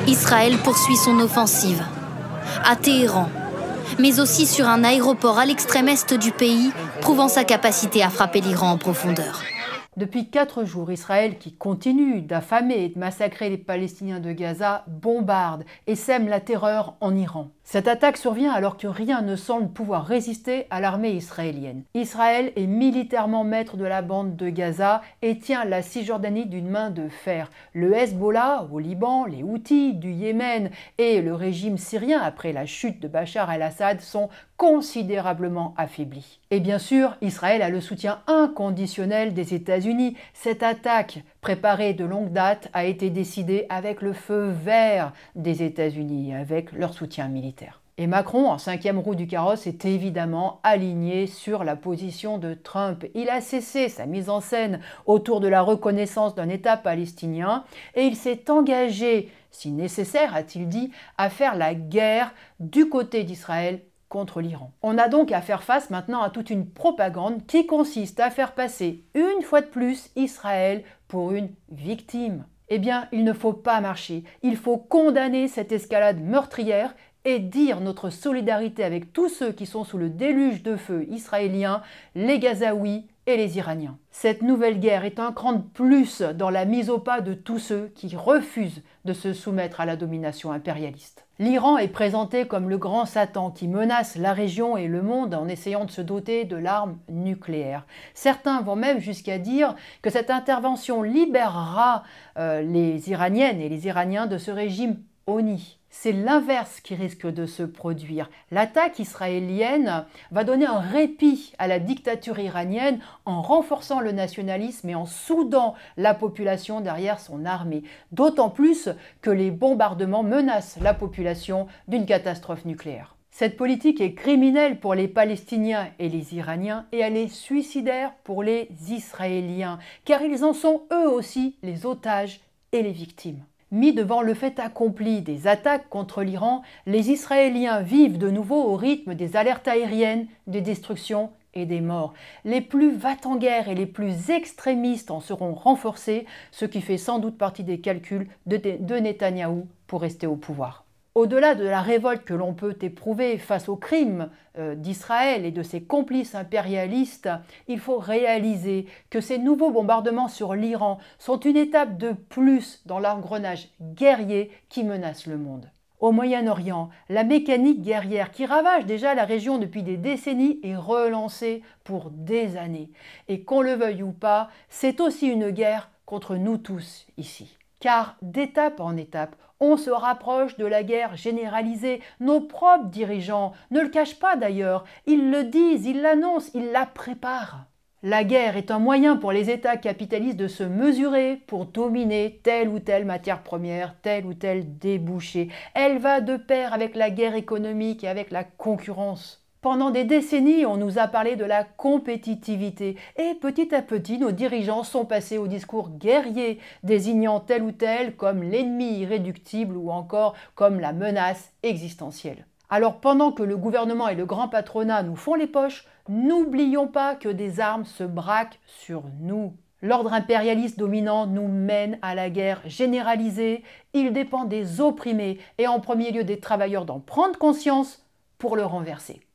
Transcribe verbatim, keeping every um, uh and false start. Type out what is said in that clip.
Israël poursuit son offensive. À Téhéran, mais aussi sur un aéroport à l'extrême est du pays, prouvant sa capacité à frapper l'Iran en profondeur. Depuis quatre jours, Israël, qui continue d'affamer et de massacrer les Palestiniens de Gaza, bombarde et sème la terreur en Iran. Cette attaque survient alors que rien ne semble pouvoir résister à l'armée israélienne. Israël est militairement maître de la bande de Gaza et tient la Cisjordanie d'une main de fer. Le Hezbollah au Liban, les Houthis du Yémen et le régime syrien après la chute de Bachar el-Assad sont considérablement affaiblis. Et bien sûr, Israël a le soutien inconditionnel des États-Unis. Cette attaque, préparée de longue date, a été décidée avec le feu vert des États-Unis, avec leur soutien militaire. Et Macron, en cinquième roue du carrosse, est évidemment aligné sur la position de Trump. Il a cessé sa mise en scène autour de la reconnaissance d'un État palestinien et il s'est engagé, si nécessaire, a-t-il dit, à faire la guerre du côté d'Israël contre l'Iran. On a donc à faire face maintenant à toute une propagande qui consiste à faire passer une fois de plus Israël pour une victime. Eh bien, il ne faut pas marcher. Il faut condamner cette escalade meurtrière et dire notre solidarité avec tous ceux qui sont sous le déluge de feu israélien, les Gazaouis et les Iraniens. Cette nouvelle guerre est un cran de plus dans la mise au pas de tous ceux qui refusent de se soumettre à la domination impérialiste. L'Iran est présenté comme le grand Satan qui menace la région et le monde en essayant de se doter de l'arme nucléaire. Certains vont même jusqu'à dire que cette intervention libérera euh, les Iraniennes et les Iraniens de ce régime honni. C'est l'inverse qui risque de se produire. L'attaque israélienne va donner un répit à la dictature iranienne en renforçant le nationalisme et en soudant la population derrière son armée. D'autant plus que les bombardements menacent la population d'une catastrophe nucléaire. Cette politique est criminelle pour les Palestiniens et les Iraniens et elle est suicidaire pour les Israéliens, car ils en sont eux aussi les otages et les victimes. Mis devant le fait accompli des attaques contre l'Iran, les Israéliens vivent de nouveau au rythme des alertes aériennes, des destructions et des morts. Les plus va-t-en-guerre et les plus extrémistes en seront renforcés, ce qui fait sans doute partie des calculs de, de Netanyahou pour rester au pouvoir. Au-delà de la révolte que l'on peut éprouver face aux crimes euh, d'Israël et de ses complices impérialistes, il faut réaliser que ces nouveaux bombardements sur l'Iran sont une étape de plus dans l'engrenage guerrier qui menace le monde. Au Moyen-Orient, la mécanique guerrière qui ravage déjà la région depuis des décennies est relancée pour des années. Et qu'on le veuille ou pas, c'est aussi une guerre contre nous tous ici. Car d'étape en étape, on se rapproche de la guerre généralisée. Nos propres dirigeants ne le cachent pas d'ailleurs, ils le disent, ils l'annoncent, ils la préparent. La guerre est un moyen pour les États capitalistes de se mesurer pour dominer telle ou telle matière première, tel ou tel débouché. Elle va de pair avec la guerre économique et avec la concurrence. Pendant des décennies, on nous a parlé de la compétitivité et petit à petit, nos dirigeants sont passés au discours guerrier, désignant tel ou tel comme l'ennemi irréductible ou encore comme la menace existentielle. Alors pendant que le gouvernement et le grand patronat nous font les poches, n'oublions pas que des armes se braquent sur nous. L'ordre impérialiste dominant nous mène à la guerre généralisée. Il dépend des opprimés et en premier lieu des travailleurs d'en prendre conscience pour le renverser.